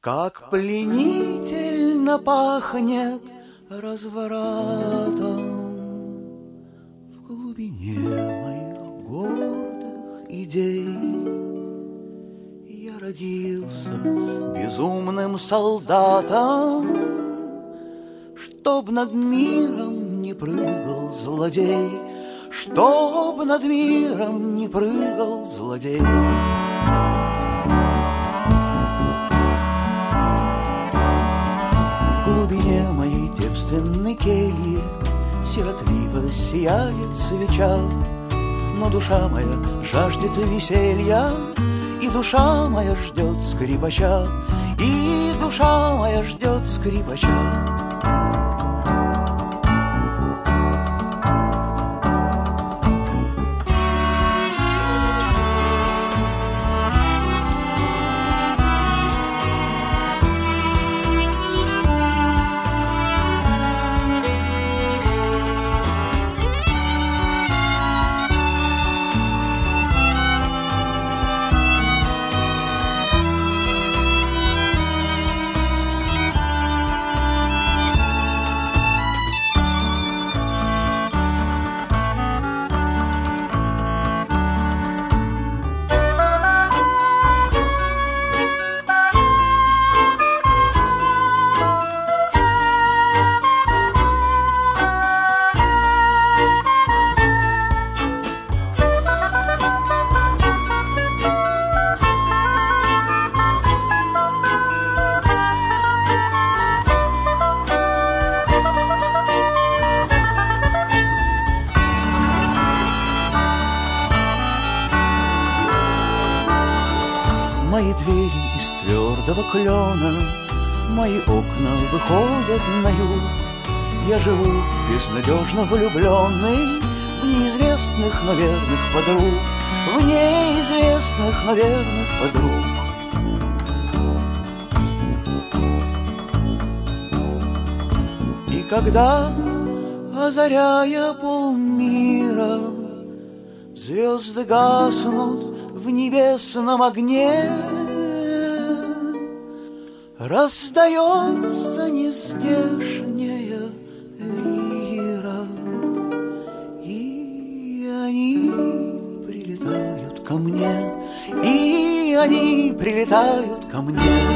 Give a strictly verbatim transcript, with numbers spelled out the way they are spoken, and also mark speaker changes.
Speaker 1: Как пленительно пахнет развратом в глубине моих гордых идей. Я родился безумным солдатом, чтоб над миром не прыгал злодей, чтоб над миром не прыгал злодей. В глубине моей девственной кельи сиротливо сияет свеча, но душа моя жаждет веселья, и душа моя ждет скрипача, и душа моя ждет скрипача. Мои двери из твердого клена, мои окна выходят на юг. Я живу безнадежно влюбленный в неизвестных, но верных подруг, в неизвестных, но верных подруг. И когда, озаряя полмира, звезды гаснут в небесном огне, раздается нездешняя лира, и они прилетают ко мне, и они прилетают ко мне.